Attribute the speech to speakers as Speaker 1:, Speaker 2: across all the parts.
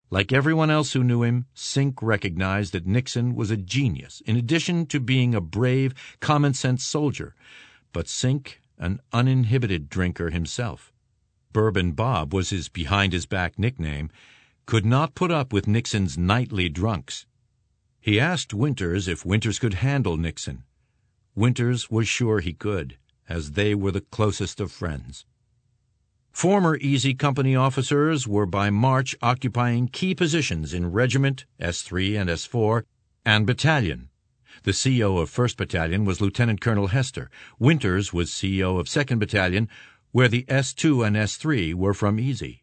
Speaker 1: Like everyone else who knew him, Sink recognized that Nixon was a genius, in addition to being a brave, common-sense soldier, but Sink an uninhibited drinker himself. Bourbon Bob was his behind-his-back nickname, could not put up with Nixon's nightly drunks. He asked Winters if Winters could handle Nixon. Winters was sure he could, as they were the closest of friends. Former Easy Company officers were by March occupying key positions in Regiment, S3 and S4, and Battalion. The CO of 1st Battalion was Lieutenant Colonel Hester. Winters was CO of 2nd Battalion, where the S2 and S3 were from Easy.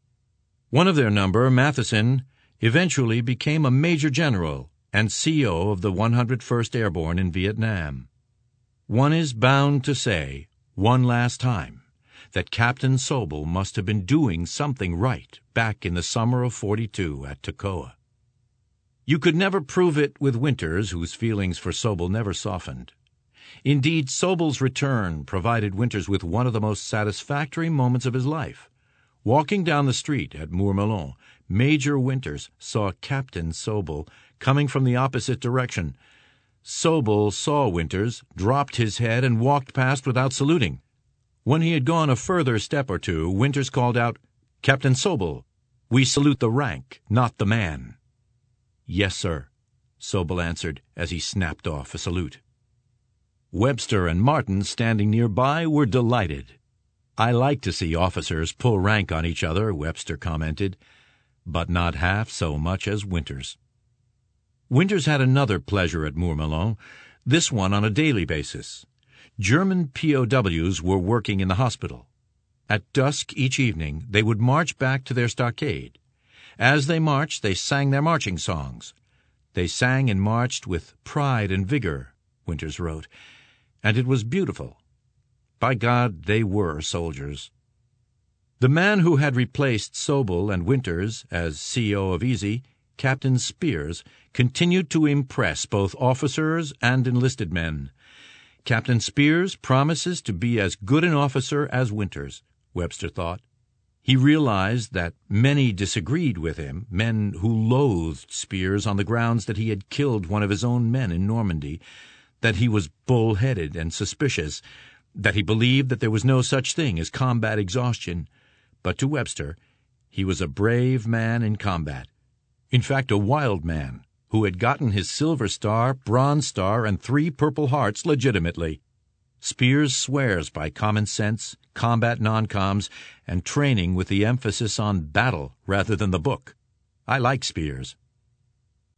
Speaker 1: One of their number, Matheson, eventually became a Major General and CO of the 101st Airborne in Vietnam. One is bound to say, one last time, that Captain Sobel must have been doing something right back in the summer of '42 at Toccoa. You could never prove it with Winters, whose feelings for Sobel never softened. Indeed, Sobel's return provided Winters with one of the most satisfactory moments of his life. Walking down the street at Mourmelon, Major Winters saw Captain Sobel coming from the opposite direction. Sobel saw Winters, dropped his head, and walked past without saluting. When he had gone a further step or two, Winters called out, "Captain Sobel, we salute the rank, not the man." "Yes, sir," Sobel answered as he snapped off a salute. Webster and Martin, standing nearby, were delighted. "I like to see officers pull rank on each other," Webster commented, "but not half so much as Winters." Winters had another pleasure at Mourmelon, this one on a daily basis. German POWs were working in the hospital. At dusk each evening they would march back to their stockade. As they marched, they sang their marching songs. They sang and marched with pride and vigor, Winters wrote, and it was beautiful. By God, they were soldiers. The man who had replaced Sobel and Winters as CO of Easy, Captain Spears, continued to impress both officers and enlisted men. Captain Spears promises to be as good an officer as Winters, Webster thought. He realized that many disagreed with him, men who loathed Spears on the grounds that he had killed one of his own men in Normandy, that he was bull-headed and suspicious, that he believed that there was no such thing as combat exhaustion. But to Webster, he was a brave man in combat. In fact, a wild man who had gotten his Silver Star, Bronze Star, and 3 Purple Hearts legitimately. Spears swears by common sense, combat non-coms, and training with the emphasis on battle rather than the book. I like Spears.